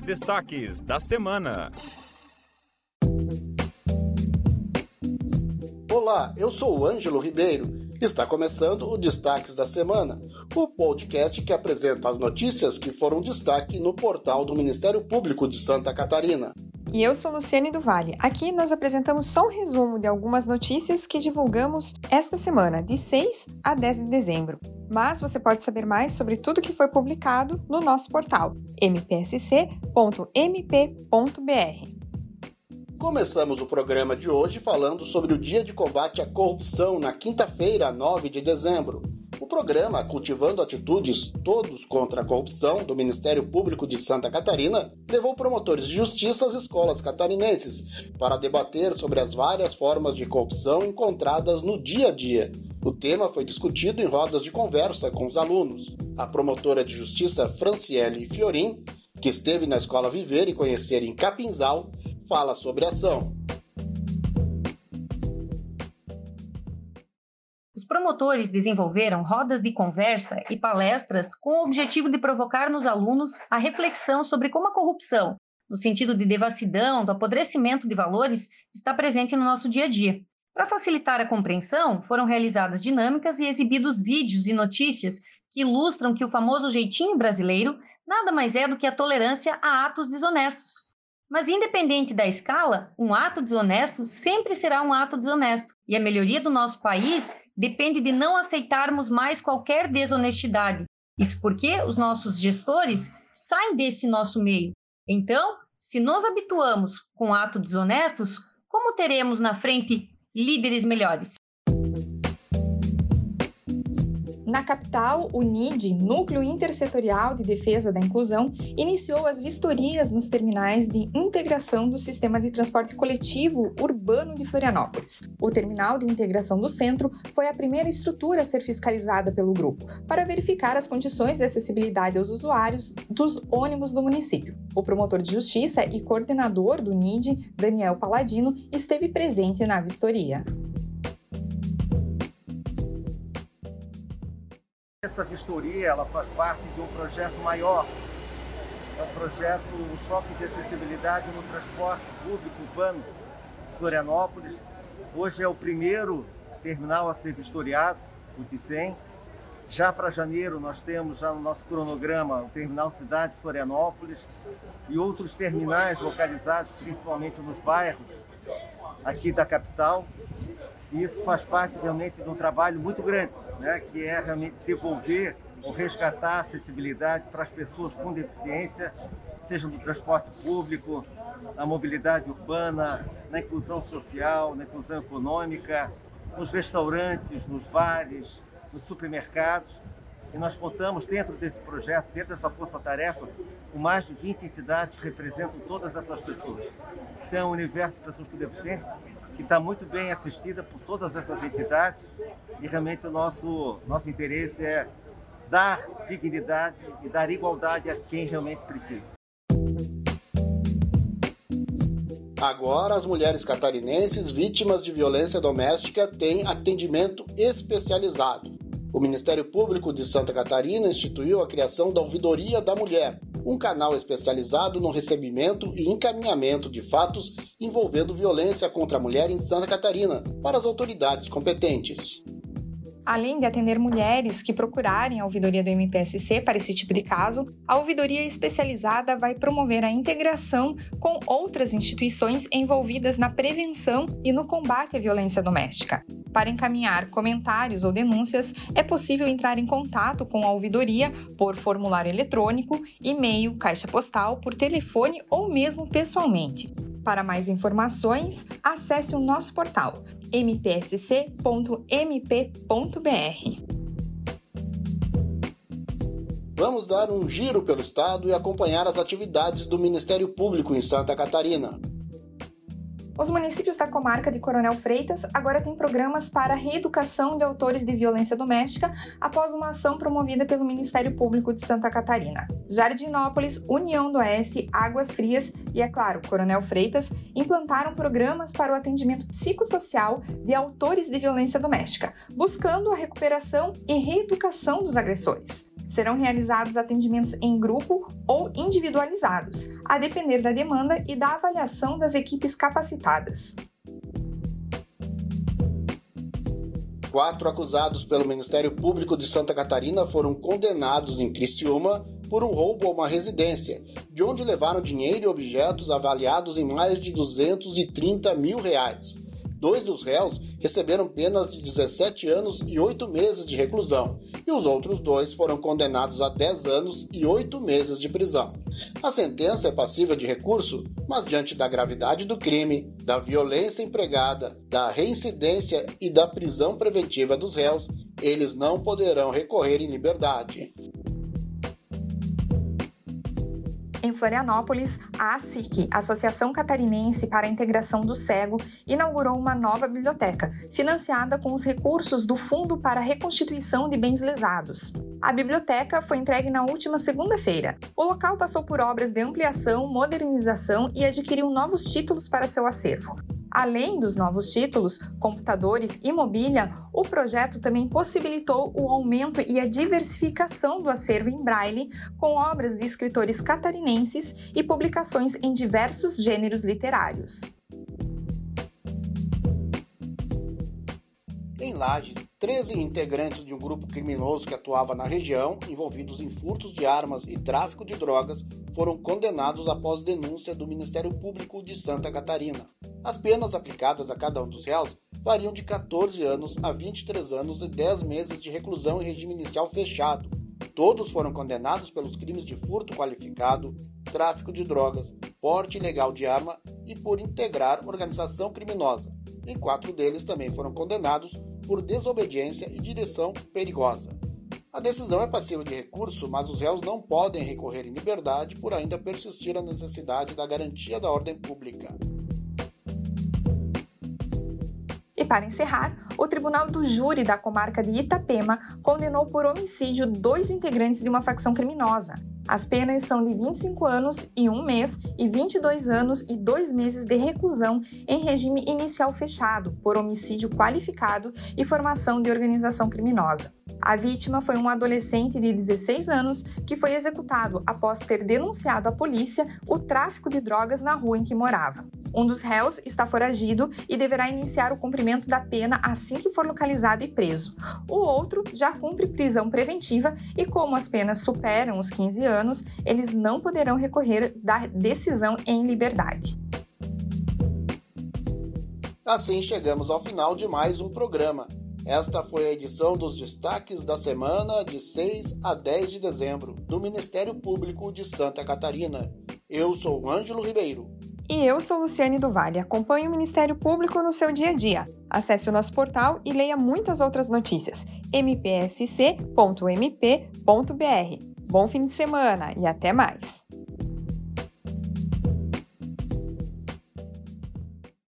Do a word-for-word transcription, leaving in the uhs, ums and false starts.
destaques da semana. Olá, eu sou o Ângelo Ribeiro. Está começando o Destaques da Semana, o podcast que apresenta as notícias que foram destaque no portal do Ministério Público de Santa Catarina. E eu sou Luciane do Vale. Aqui nós apresentamos só um resumo de algumas notícias que divulgamos esta semana, de seis a dez de dezembro. Mas você pode saber mais sobre tudo que foi publicado no nosso portal, m p s c ponto m p ponto b r. Começamos o programa de hoje falando sobre o Dia de Combate à Corrupção na quinta-feira, nove de dezembro. O programa Cultivando Atitudes Todos contra a Corrupção do Ministério Público de Santa Catarina levou promotores de justiça às escolas catarinenses para debater sobre as várias formas de corrupção encontradas no dia a dia. O tema foi discutido em rodas de conversa com os alunos. A promotora de justiça Franciele Fiorin, que esteve na Escola Viver e Conhecer em Capinzal, fala sobre a ação. Os promotores desenvolveram rodas de conversa e palestras com o objetivo de provocar nos alunos a reflexão sobre como a corrupção, no sentido de devassidão, do apodrecimento de valores, está presente no nosso dia a dia. Para facilitar a compreensão, foram realizadas dinâmicas e exibidos vídeos e notícias que ilustram que o famoso jeitinho brasileiro nada mais é do que a tolerância a atos desonestos. Mas, independente da escala, um ato desonesto sempre será um ato desonesto. E a melhoria do nosso país depende de não aceitarmos mais qualquer desonestidade. Isso porque os nossos gestores saem desse nosso meio. Então, se nos habituamos com atos desonestos, como teremos na frente líderes melhores? Na capital, o N I D, Núcleo Intersetorial de Defesa da Inclusão, iniciou as vistorias nos terminais de integração do Sistema de Transporte Coletivo Urbano de Florianópolis. O Terminal de Integração do Centro foi a primeira estrutura a ser fiscalizada pelo grupo, para verificar as condições de acessibilidade aos usuários dos ônibus do município. O promotor de justiça e coordenador do N I D, Daniel Paladino, esteve presente na vistoria. Essa vistoria ela faz parte de um projeto maior, é um projeto um Choque de Acessibilidade no Transporte Público Urbano de Florianópolis. Hoje é o primeiro terminal a ser vistoriado, o T cem. Já para janeiro nós temos já no nosso cronograma o terminal Cidade de Florianópolis e outros terminais localizados principalmente nos bairros aqui da capital. E isso faz parte realmente de um trabalho muito grande, né, que é realmente devolver ou resgatar a acessibilidade para as pessoas com deficiência, seja no transporte público, na mobilidade urbana, na inclusão social, na inclusão econômica, nos restaurantes, nos bares, nos supermercados. E nós contamos dentro desse projeto, dentro dessa força-tarefa, com mais de vinte entidades que representam todas essas pessoas. Então, é um universo de pessoas com deficiência que está muito bem assistida por todas essas entidades e realmente o nosso, nosso interesse é dar dignidade e dar igualdade a quem realmente precisa. Agora, as mulheres catarinenses vítimas de violência doméstica têm atendimento especializado. O Ministério Público de Santa Catarina instituiu a criação da Ouvidoria da Mulher, um canal especializado no recebimento e encaminhamento de fatos envolvendo violência contra a mulher em Santa Catarina para as autoridades competentes. Além de atender mulheres que procurarem a ouvidoria do M P S C para esse tipo de caso, a ouvidoria especializada vai promover a integração com outras instituições envolvidas na prevenção e no combate à violência doméstica. Para encaminhar comentários ou denúncias, é possível entrar em contato com a ouvidoria por formulário eletrônico, e-mail, caixa postal, por telefone ou mesmo pessoalmente. Para mais informações, acesse o nosso portal m p s c ponto m p ponto b r. Vamos dar um giro pelo estado e acompanhar as atividades do Ministério Público em Santa Catarina. Os municípios da comarca de Coronel Freitas agora têm programas para a reeducação de autores de violência doméstica após uma ação promovida pelo Ministério Público de Santa Catarina. Jardinópolis, União do Oeste, Águas Frias e, é claro, Coronel Freitas implantaram programas para o atendimento psicossocial de autores de violência doméstica, buscando a recuperação e reeducação dos agressores. Serão realizados atendimentos em grupo ou individualizados, a depender da demanda e da avaliação das equipes capacitadas. Quatro acusados pelo Ministério Público de Santa Catarina foram condenados em Criciúma por um roubo a uma residência, de onde levaram dinheiro e objetos avaliados em mais de duzentos e trinta mil reais. Dois dos réus receberam penas de dezessete anos e oito meses de reclusão, e os outros dois foram condenados a dez anos e oito meses de prisão. A sentença é passível de recurso, mas diante da gravidade do crime, da violência empregada, da reincidência e da prisão preventiva dos réus, eles não poderão recorrer em liberdade. Em Florianópolis, a ASIC, Associação Catarinense para a Integração do Cego, inaugurou uma nova biblioteca, financiada com os recursos do Fundo para a Reconstituição de Bens Lesados. A biblioteca foi entregue na última segunda-feira. O local passou por obras de ampliação, modernização e adquiriu novos títulos para seu acervo. Além dos novos títulos, computadores e mobília, o projeto também possibilitou o aumento e a diversificação do acervo em braille, com obras de escritores catarinenses e publicações em diversos gêneros literários. Em Lages, treze integrantes de um grupo criminoso que atuava na região, envolvidos em furtos de armas e tráfico de drogas, foram condenados após denúncia do Ministério Público de Santa Catarina. As penas aplicadas a cada um dos réus variam de catorze anos a vinte e três anos e dez meses de reclusão em regime inicial fechado. Todos foram condenados pelos crimes de furto qualificado, tráfico de drogas, porte ilegal de arma e por integrar organização criminosa. E quatro deles também foram condenados por desobediência e direção perigosa. A decisão é passível de recurso, mas os réus não podem recorrer em liberdade por ainda persistir a necessidade da garantia da ordem pública. E para encerrar, o Tribunal do Júri da comarca de Itapema condenou por homicídio dois integrantes de uma facção criminosa. As penas são de vinte e cinco anos e um mês e vinte e dois anos e dois meses de reclusão em regime inicial fechado por homicídio qualificado e formação de organização criminosa. A vítima foi um adolescente de dezesseis anos que foi executado após ter denunciado à polícia o tráfico de drogas na rua em que morava. Um dos réus está foragido e deverá iniciar o cumprimento da pena assim que for localizado e preso. O outro já cumpre prisão preventiva e, como as penas superam os quinze anos, eles não poderão recorrer da decisão em liberdade. Assim chegamos ao final de mais um programa. Esta foi a edição dos destaques da semana de seis a dez de dezembro do Ministério Público de Santa Catarina. Eu sou o Ângelo Ribeiro. E eu sou Luciane do Vale. Acompanhe o Ministério Público no seu dia a dia. Acesse o nosso portal e leia muitas outras notícias. m p s c ponto m p ponto b r. Bom fim de semana e até mais!